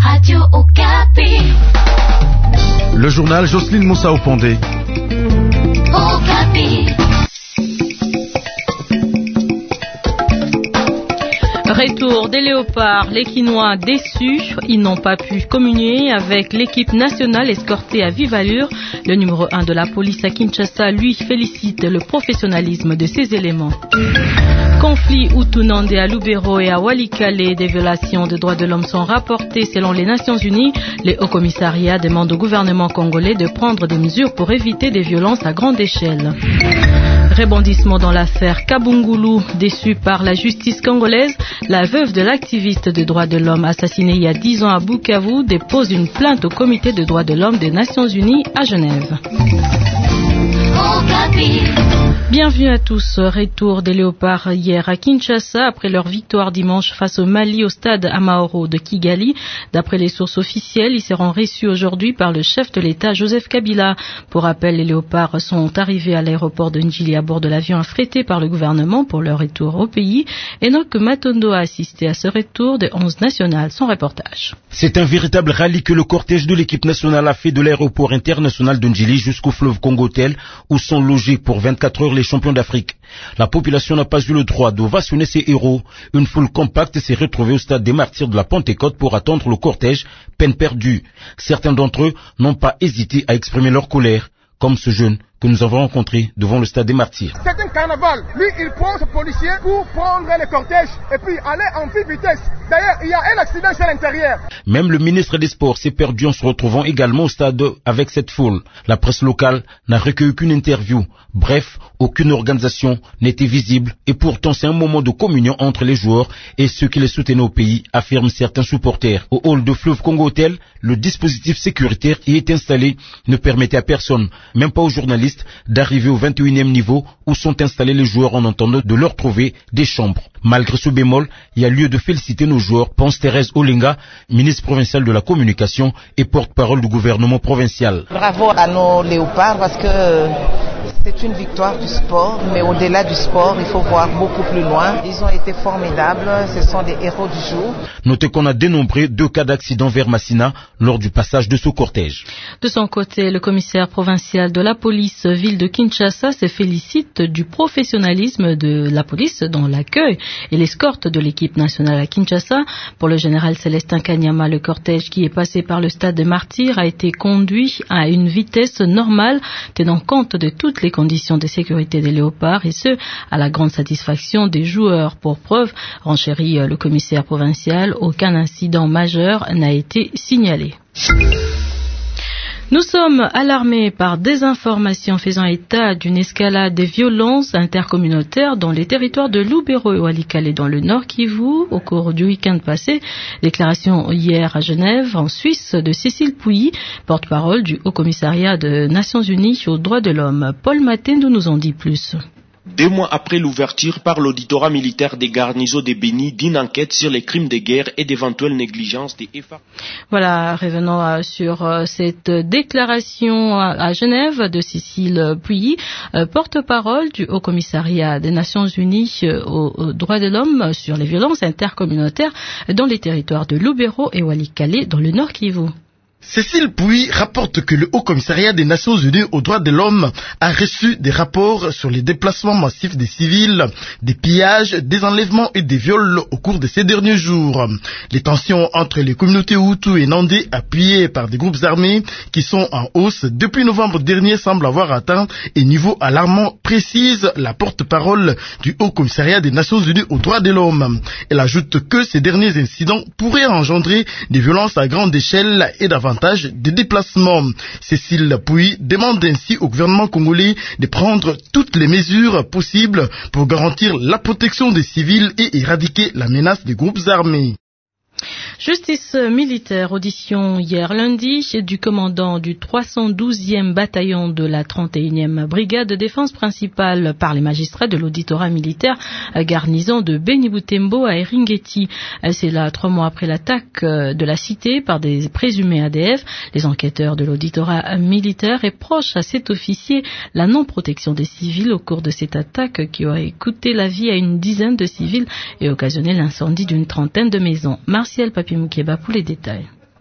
Radio Okapi. Le journal Jocelyne Moussa Opondé. Okapi. Retour des Léopards, les Quinois déçus, ils n'ont pas pu communier avec l'équipe nationale escortée à vive allure. Le numéro 1 de la police à Kinshasa, lui, félicite le professionnalisme de ses éléments. Conflits Hutu-Nande à Lubero et à Walikale, des violations des droits de l'homme sont rapportées selon les Nations Unies. Les hauts commissariats demandent au gouvernement congolais de prendre des mesures pour éviter des violences à grande échelle. Rebondissement dans l'affaire Kabungulu, déçue par la justice congolaise, la veuve de l'activiste des droits de l'homme assassinée il y a 10 ans à Bukavu dépose une plainte au comité des droits de l'homme des Nations Unies à Genève. Bienvenue à tous. Retour des Léopards hier à Kinshasa après leur victoire dimanche face au Mali au stade Amahoro de Kigali. D'après les sources officielles, ils seront reçus aujourd'hui par le chef de l'État Joseph Kabila. Pour rappel, les Léopards sont arrivés à l'aéroport de Njili à bord de l'avion affrété par le gouvernement pour leur retour au pays. Enoch Matondo a assisté à ce retour de 11 nationales. Son reportage. C'est un véritable rallye que le cortège de l'équipe nationale a fait de l'aéroport international de Njili jusqu'au fleuve Congo-Tel où sont logés pour 24 heures les champions d'Afrique. La population n'a pas eu le droit d'ovationner ses héros. Une foule compacte s'est retrouvée au stade des Martyrs de la Pentecôte pour attendre le cortège, peine perdue. Certains d'entre eux n'ont pas hésité à exprimer leur colère, comme ce jeune que nous avons rencontré devant le stade des Martyrs. C'est un carnaval. Lui, il prend ce policier pour prendre le cortège et puis aller en vive vitesse. D'ailleurs, il y a un accident sur l'intérieur. Même le ministre des Sports s'est perdu en se retrouvant également au stade avec cette foule. La presse locale n'a recueilli qu'une interview. Bref, aucune organisation n'était visible et pourtant c'est un moment de communion entre les joueurs et ceux qui les soutenaient au pays, affirment certains supporters. Au hall de fleuve Congo-Tel, le dispositif sécuritaire y est installé, ne permettait à personne, même pas aux journalistes, d'arriver au 21e niveau où sont installés les joueurs en attendant de leur trouver des chambres. Malgré ce bémol, il y a lieu de féliciter nos joueurs, pense Thérèse Olinga, ministre provinciale de la communication et porte-parole du gouvernement provincial. Bravo à nos léopards parce que c'est une victoire du sport, mais au-delà du sport, il faut voir beaucoup plus loin. Ils ont été formidables, ce sont des héros du jour. Notez qu'on a dénombré 2 cas d'accident vers Massina lors du passage de ce cortège. De son côté, le commissaire provincial de la police ville de Kinshasa se félicite du professionnalisme de la police dans l'accueil et l'escorte de l'équipe nationale à Kinshasa. Pour le général Célestin Kanyama, le cortège qui est passé par le stade des Martyrs a été conduit à une vitesse normale, tenant compte de toutes les conditions de sécurité des Léopards et ce, à la grande satisfaction des joueurs. Pour preuve, renchérit le commissaire provincial, aucun incident majeur n'a été signalé. Nous sommes alarmés par des informations faisant état d'une escalade des violences intercommunautaires dans les territoires de Lubero et Walikale dans le Nord Kivu au cours du week-end passé. Déclaration hier à Genève, en Suisse, de Cécile Pouilly, porte-parole du Haut Commissariat des Nations Unies aux droits de l'homme. Paul Matin nous en dit plus. 2 mois après l'ouverture par l'auditorat militaire des garnisons de Béni d'une enquête sur les crimes de guerre et d'éventuelles négligences des FARDC. Voilà, revenons sur cette déclaration à Genève de Cécile Pouilly, porte-parole du Haut Commissariat des Nations Unies aux droits de l'homme sur les violences intercommunautaires dans les territoires de Lubero et Walikale dans le Nord Kivu. Cécile Pouilly rapporte que le Haut Commissariat des Nations Unies aux droits de l'homme a reçu des rapports sur les déplacements massifs des civils, des pillages, des enlèvements et des viols au cours de ces derniers jours. Les tensions entre les communautés Hutu et Nandé, appuyées par des groupes armés qui sont en hausse depuis novembre dernier, semblent avoir atteint un niveau alarmant, précise la porte-parole du Haut Commissariat des Nations Unies aux droits de l'homme. Elle ajoute que ces derniers incidents pourraient engendrer des violences à grande échelle et davantage des déplacements. Cécile Pouilly demande ainsi au gouvernement congolais de prendre toutes les mesures possibles pour garantir la protection des civils et éradiquer la menace des groupes armés. Justice militaire, audition hier lundi du commandant du 312e bataillon de la 31e brigade de défense principale par les magistrats de l'auditorat militaire garnison de Beni-Butembo à Eringeti. C'est là 3 mois après l'attaque de la cité par des présumés ADF. Les enquêteurs de l'auditorat militaire reprochent à cet officier la non-protection des civils au cours de cette attaque qui aurait coûté la vie à une dizaine de civils et occasionné l'incendie d'une 30aine de maisons. Martial Papi Moukeba pour les détails.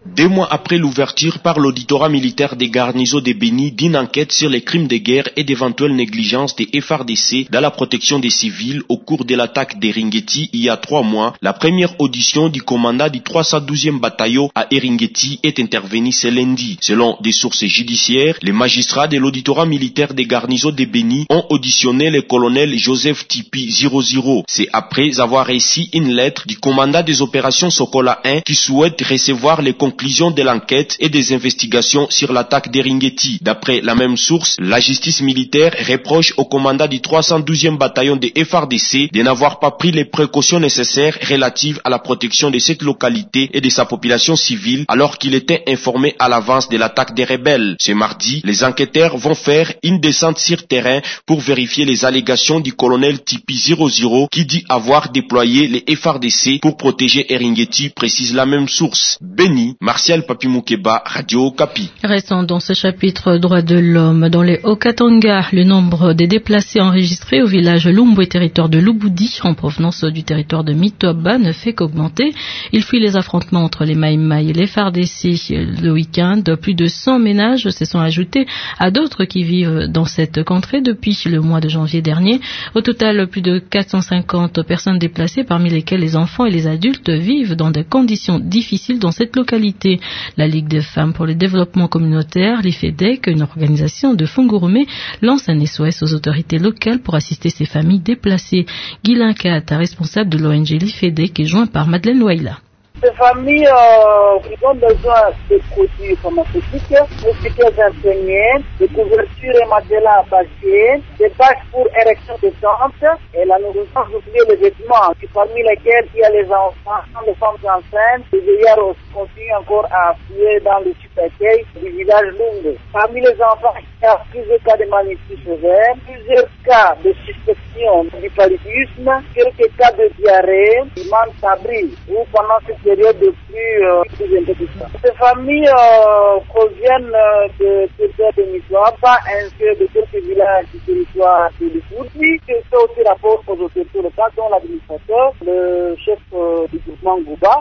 2 mois après l'ouverture par l'auditorat militaire des garnisons de Béni d'une enquête sur les crimes de guerre et d'éventuelles négligences des FARDC dans la protection des civils au cours de l'attaque d'Eringeti il y a 3 mois, la première audition du commandant du 312e bataillon à Eringeti est intervenue ce lundi. Selon des sources judiciaires, les magistrats de l'auditorat militaire des garnisons de Béni ont auditionné le colonel Joseph Tipi 00. C'est après avoir reçu une lettre du commandant des opérations Sokola 1 qui souhaite recevoir les conclusions de l'enquête et des investigations sur l'attaque d'Eringeti. D'après la même source, la justice militaire reproche au commandant du 312e bataillon de FARDC de n'avoir pas pris les précautions nécessaires relatives à la protection de cette localité et de sa population civile alors qu'il était informé à l'avance de l'attaque des rebelles. Ce mardi, les enquêteurs vont faire une descente sur terrain pour vérifier les allégations du colonel Tipi 00 qui dit avoir déployé les FARDC pour protéger Eringeti, précise la même source. Béni, Martial Papi Moukeba, Radio Okapi. Restons dans ce chapitre droits de l'homme. Dans les Haut-Katanga, le nombre des déplacés enregistrés au village Lumbwe, territoire de Lubudi, en provenance du territoire de Mitoba, ne fait qu'augmenter. Il fuit les affrontements entre les Maïmaï et les FARDC. Le week-end, plus de 100 ménages se sont ajoutés à d'autres qui vivent dans cette contrée depuis le mois de janvier dernier. Au total, plus de 450 personnes déplacées, parmi lesquelles les enfants et les adultes vivent dans des conditions difficiles dans cette localité. La Ligue des femmes pour le développement communautaire, l'IFEDEC, une organisation de Fungurume, lance un SOS aux autorités locales pour assister ces familles déplacées. Guilain Kata, responsable de l'ONG l'IFEDEC, est joint par Madeleine Loaila. Ces familles ont besoin de produits pharmaceutiques, moustiquaires imprégnées, de couvertures et matelas bâchés, des bâches pour érection de tentes et la nourriture, sans oublier les vêtements, parmi lesquels il y a les enfants, les femmes enceintes, les vieillards continuent encore à appuyer dans le sous-accueil du village Lungue. Parmi les enfants, il y a plusieurs cas de malnutrition sévère, plusieurs cas de suspicion du paludisme, quelques cas de diarrhée, du manque d'abri ou pendant cette période de plus intéressante. Ces familles proviennent de territoire de Mitoaba ainsi que de quelques villages du territoire de Lubudi, qui fait aussi rapport aux autorités locales, dont l'administrateur, le chef du groupement Gouba.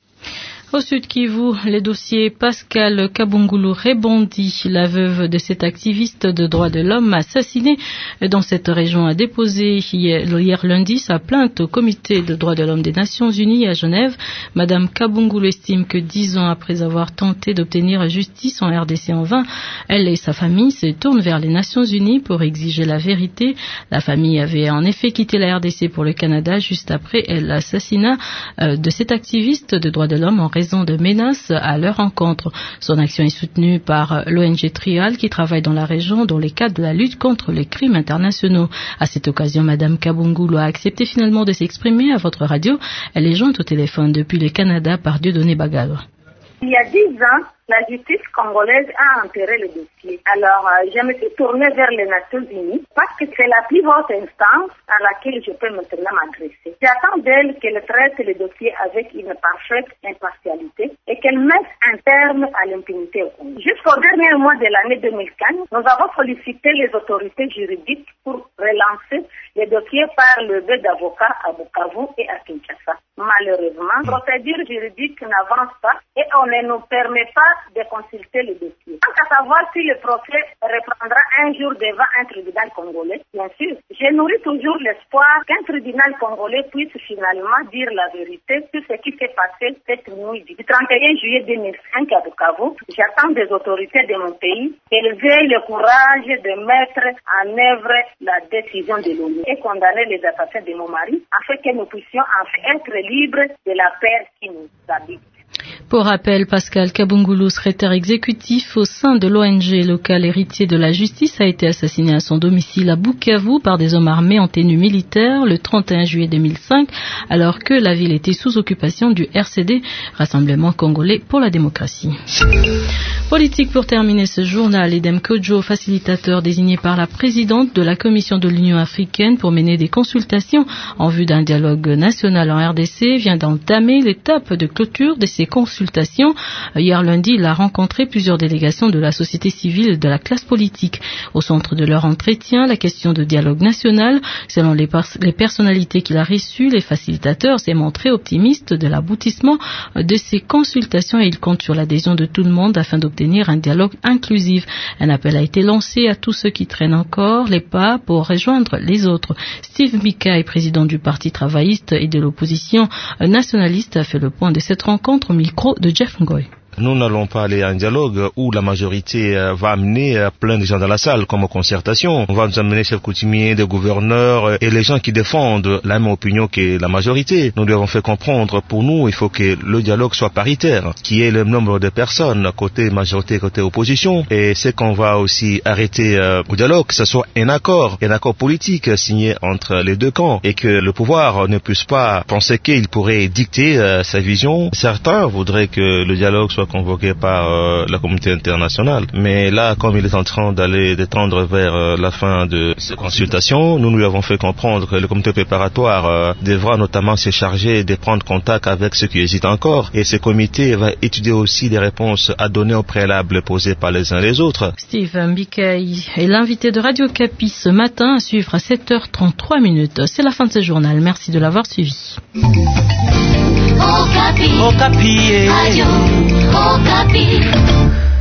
Au Sud Kivu, les dossiers Pascal Kabungulu rebondit. La veuve de cet activiste de droits de l'homme assassiné dans cette région a déposé hier lundi sa plainte au comité de droits de l'homme des Nations Unies à Genève. Madame Kabungulu estime que 10 ans après avoir tenté d'obtenir justice en RDC en vain, elle et sa famille se tournent vers les Nations Unies pour exiger la vérité. La famille avait en effet quitté la RDC pour le Canada juste après l'assassinat de cet activiste de droits de l'homme en raison de menaces à leur encontre. Son action est soutenue par l'ONG Trial qui travaille dans la région dans les cadres de la lutte contre les crimes internationaux. À cette occasion, Madame Kabungulu a accepté finalement de s'exprimer à votre radio. Elle est jointe au téléphone depuis le Canada par Dieudonné Bagalo. Il y a 10 ans, la justice congolaise a enterré le dossier. Alors, je me suis tournée vers les Nations Unies parce que c'est la plus haute instance à laquelle je peux maintenant m'adresser. J'attends d'elle qu'elle traite le dossier avec une parfaite impartialité et qu'elle mette un terme à l'impunité au Congo. Jusqu'au dernier mois de l'année 2015, nous avons sollicité les autorités juridiques pour relancer les dossiers par le biais d'avocats à Bukavu et à Kinshasa. Malheureusement, la procédure juridique n'avance pas et on ne nous permet pas de consulter le dossier. Quant à savoir si le procès reprendra un jour devant un tribunal congolais, bien sûr, je nourris toujours l'espoir qu'un tribunal congolais puisse finalement dire la vérité sur ce qui s'est passé cette nuit du 31 juillet 2005 à Bukavu. J'attends des autorités de mon pays qu'elles aient le courage de mettre en œuvre la décision de l'ONU et condamner les assassins de mon mari afin que nous puissions enfin être libres de la peur qui nous habite. Pour rappel, Pascal Kabungulu, secrétaire exécutif au sein de l'ONG locale héritier de la justice, a été assassiné à son domicile à Bukavu par des hommes armés en tenue militaire le 31 juillet 2005, alors que la ville était sous occupation du RCD, Rassemblement congolais pour la démocratie. Politique pour terminer ce journal. Edem Kodjo, facilitateur désigné par la présidente de la Commission de l'Union africaine pour mener des consultations en vue d'un dialogue national en RDC, vient d'entamer l'étape de clôture de ces consultations. Hier lundi, il a rencontré plusieurs délégations de la société civile et de la classe politique. Au centre de leur entretien, la question de dialogue national. Selon les personnalités qu'il a reçues, les facilitateurs s'est montré optimistes de l'aboutissement de ces consultations et il compte sur l'adhésion de tout le monde afin d'obtenir un dialogue inclusif. Un appel a été lancé à tous ceux qui traînent encore les pas pour rejoindre les autres. Steve Mbika, président du Parti travailliste et de l'opposition nationaliste, a fait le point de cette rencontre au micro de Jeff Ngoy. Nous n'allons pas aller à un dialogue où la majorité va amener plein de gens dans la salle comme concertation. On va nous amener chefs coutumiers, des gouverneurs et les gens qui défendent la même opinion que la majorité. Nous lui avons fait comprendre, pour nous, il faut que le dialogue soit paritaire, qu'il y ait le nombre de personnes côté majorité, côté opposition. Et c'est qu'on va aussi arrêter au dialogue, que ce soit un accord politique signé entre les deux camps et que le pouvoir ne puisse pas penser qu'il pourrait dicter sa vision. Certains voudraient que le dialogue soit convoqué par la communauté internationale. Mais là, comme il est en train de tendre vers la fin de ces consultations, nous lui avons fait comprendre que le comité préparatoire devra notamment se charger de prendre contact avec ceux qui hésitent encore. Et ce comité va étudier aussi des réponses à donner au préalable posées par les uns et les autres. Steve Mbikay est l'invité de Radio Kapi ce matin à suivre à 7h33. C'est la fin de ce journal. Merci de l'avoir suivi. Okapi. Radio Okapi.